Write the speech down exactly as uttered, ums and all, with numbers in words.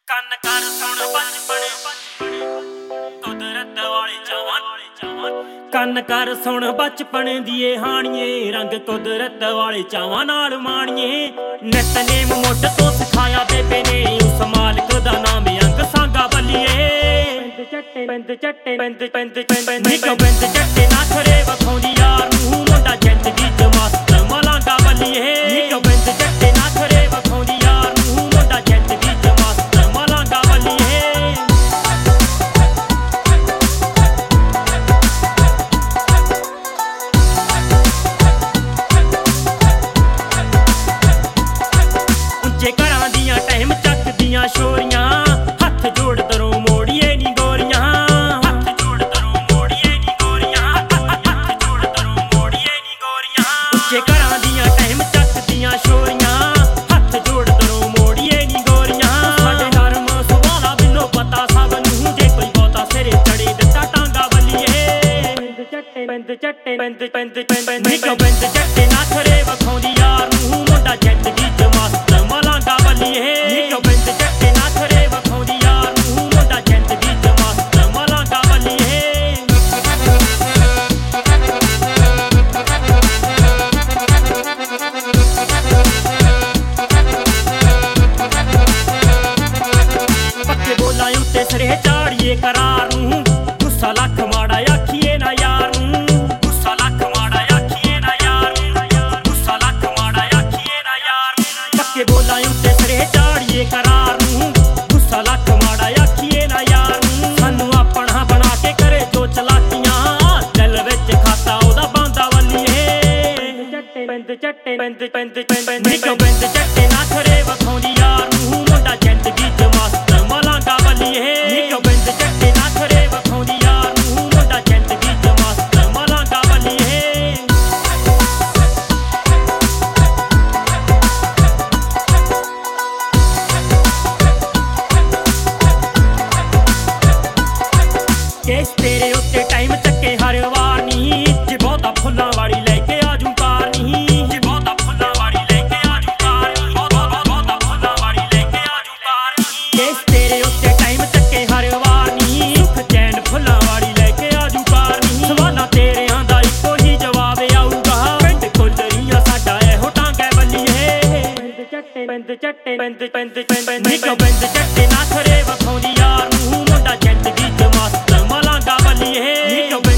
ਕੰਨ ਕਰ ਸੁਣ ਬਚਪਨ ਕੁਦਰਤ ਵਾਲੇ ਚਾਵਾਂ ਕੰਨ ਕਰ ਸੁਣ ਬਚਪਨ ਦੀਏ ਹਾਣੀਏ ਰੰਗ ਕੁਦਰਤ ਵਾਲੇ ਚਾਵਾਂ ਨਾਲ ਮਾਣੀਏ ਨਿਤਨੇਮ ਮੁੱਢ ਤੋਂ ਸਿਖਾਇਆ ਬੇਬੇ ਨੇ ਉਸ ਮਾਲਕ ਦਾ ਨਾਮ ਅੰਗ ਸਾਂਗਾ ਬੱਲੀਏ ਜੱਟੇ ਬੰਦ ਜੱਟੇ ਬੰਦ ਬੰਦ ਬੰਦ ਨਿੱਕੋ ਬੰਦ ਜੱਟੇ ਨਾ ਖਰੇ ਵਖਾਉਂਦੀ ਯਾਰ ਨੂੰ ਮੁੰਡਾ ਜ਼ਿੰਦਗੀ ਚ ਮਸਤ ਮਲਾਂਗਾ ਬੱਲੀਏ ਨਿੱਕੋ ਬੰਦ ਜੱਟੇ ਨਾ ਖਰੇ ਵਖਾਉਂਦੀ ਯਾਰ ਨੂੰ ਮੁੰਡਾ ਜ਼ਿੰਦਗੀ ਚ ਮਸਤ ਮਲਾਂਗਾ ਬੱਲੀਏ ਉੱਚੇ ਘਰਾਂ ਦੀਆਂ ਟਾਈਮ ਚੱਕਦੀਆਂ ਸ਼ੋਰੀਆਂ ਹੱਥ ਜੋੜ ਦਰੋਂ ਮੋੜੀਏ ਨੀ ਗੋਰੀਆਂ ਹੱਥ ਜੋੜ ਦਰੋਂ ਮੋੜੀਏ ਨੀ ਗੋਰੀਆਂ ਹੱਥ ਜੋੜ ਦਰੋਂ ਮੋੜੀਏ ਨੀ ਗੋਰੀਆਂ ਉੱਚੇ ਘਰਾਂ ਦੀਆਂ ਟਾਈਮ ਚੱਕਦੀਆਂ ਸ਼ੋਰੀਆਂ ਹੱਥ ਜੋੜ ਦਰੋਂ ਮੋੜੀਏ ਨੀ ਗੋਰੀਆਂ ਸਾਡੇ ਨਰਮ ਸੁਭਾਅ ਬਿਨੋ ਪਤਾ ਸਭ ਨੂੰ ਜੇ ਕੋਈ ਬਹੁਤਾ ਸਿਰੇ ਚੜੇ ਦਿੱਤਾ ਟਾਂਗਾ ਬੱਲੀਏ ਬੰਦ ਚੱਟੇ ਬੰਦ ਚੱਟੇ ਬੰਦ ਬੰਦ ਬੰਦ ਨਿੱਕੋ ਬੰਦ ਚੱਟੇ ਨਾ ਖਰੇ ਵਖਾਉਂਦੀ ਯਾਰ ਨੂੰ ਮੁੰਡਾ ਜ਼ਿੰਦਗੀ ਚ ਮਸਤ ਮਲਾਂਗਾ ਬੱਲੀਏ ਨਿੱਕੋ ਬੰਦ ਚੱਟੇ ਨਾ ਖਰੇ ਵਖਾਉਂਦੀ ਯਾਰ ਨੂੰ ਮੁੰਡਾ ਜ਼ਿੰਦਗੀ ਚ ਮਸਤ ਮਲਾਂਗਾ ਬੱਲੀਏ ਪੱਕੇ ਬੋਲਾਂ ਉੱਤੇ ਸਿਰੇ ਚਾੜੀਏ ਕਰਾਰ ਨੂੰ ਗੁੱਸਾ ਲੱਖ ਮਾੜਾ ਆਖੀਏ ਨਾ ਯਾਰ ਨੂੰ ਗੁੱਸਾ ਲੱਖ ਮਾੜਾ ਆਖੀਏ ਨਾ ਯਾਰ ਨੂੰ ਗੁੱਸਾ ਲੱਖ ਮਾੜਾ ਆਖੀਏ ਨਾ ਯਾਰ ਨੂੰ ਪੱਕੇ ਬੋਲਾਂ ਉੱਤੇ ਸਿਰੇ ਚਾੜੀਏ ਕਰਾਰ ਨੂੰ ਗੁੱਸਾ ਲੱਖ ਮਾੜਾ ਆਖੀਏ ਨਾ ਯਾਰ ਨੂੰ ਸਾਨੂੰ ਆਪਣਾ ਬਣਾ ਕੇ ਕਰੇ ਜੋ ਚਲਾਕੀਆਂ ਦਿਲ ਵਿੱਚ ਖਾਤਾ ਉਹਦਾ ਬਾਂਦਾ ਵੱਲੀਏ ਜੱਟੇ ਬੰਦ ਜੱਟੇ ਬੰਦ ਬੰਦ ਬੰਦ ਨਿੱਕੋ ਬੰਦ ਜੱਟੇ ਨਾ ਖਰੇ ਵਖਾਉਂਦੀ ਯਾਰ ਨੂੰ ਮੁੰਡਾ ਜ਼ਿੰਦਗੀ ਚ ਮਸਤ ਮਲਾਂਗਾ ਬੱਲੀਏ ਨਿੱਕੋ ਬੰਦ ਜੱਟੇ ਨਾ ਖਰੇ ਵਖਾਉਂਦੀ ਯਾਰ ਨੂੰ ਮੁੰਡਾ ਜ਼ਿੰਦਗੀ ਚ ਮਸਤ ਮਲਾਂਗਾ ਬੱਲੀਏ ਕੇਸ ਤੇਰੇ ਉੱਤੇ ਟਾਈਮ ਚੱਕੇ ਹਰ ਵਾਰ ਨੀ ਜੇ ਬਹੁਤਾ ਫੁੱਲਾਂ ਵਾਲੀ ਲੈ ਕੇ ਆਜੂ ਕਾਰ ਨੀ ਜੇ ਬਹੁਤਾ ਫੁੱਲਾਂ ਵਾਲੀ ਲੈ ਕੇ ਆਜੂ ਕਾਰ ਨੀ ਬਹੁਤਾ ਫੁੱਲਾਂ ਵਾਲੀ ਲੈ ਕੇ ਆਜੂ ਕਾਰ ਨੀ ਕੇਸ ਤੇਰੇ ਉੱਤੇ ਟਾਈਮ ਚੱਕੇ ਹਰ ਵਾਰ ਨੀ ਸੁੱਖ ਚੈਨ ਫੁੱਲਾਂ ਵਾਲੀ ਲੈ ਕੇ ਆਜੂ ਕਾਰ ਨੀ ਸਵਾਲਾਂ ਤੇਰਿਆਂ ਦਾ ਇੱਕੋ ਹੀ ਜਵਾਬ ਆਊਗਾ ਪਿੰਡ ਕੋਲਰੀਆਂ ਸਾਡਾ ਇਹੋ ਟਾਂਗੇ ਬੱਲੀਏ ਬੰਦ ਚੱਟੇ ਬੰਦ ਚੱਟੇ ਬੰਦ ਬੰਦ ਬੰਦ ਨਿੱਕੋ ਬੰਦ ਚੱਟੇ ਨਾ ਖਰੇ ਵਖਾਉਂਦੀ ਯਾਰ ਨੂੰ ਮੁੰਡਾ ਜ਼ਿੰਦਗੀ ਚ ਮਸਤ ਮਲਾਂਗਾ ਬੱਲੀਏ ਨਿੱਕੋ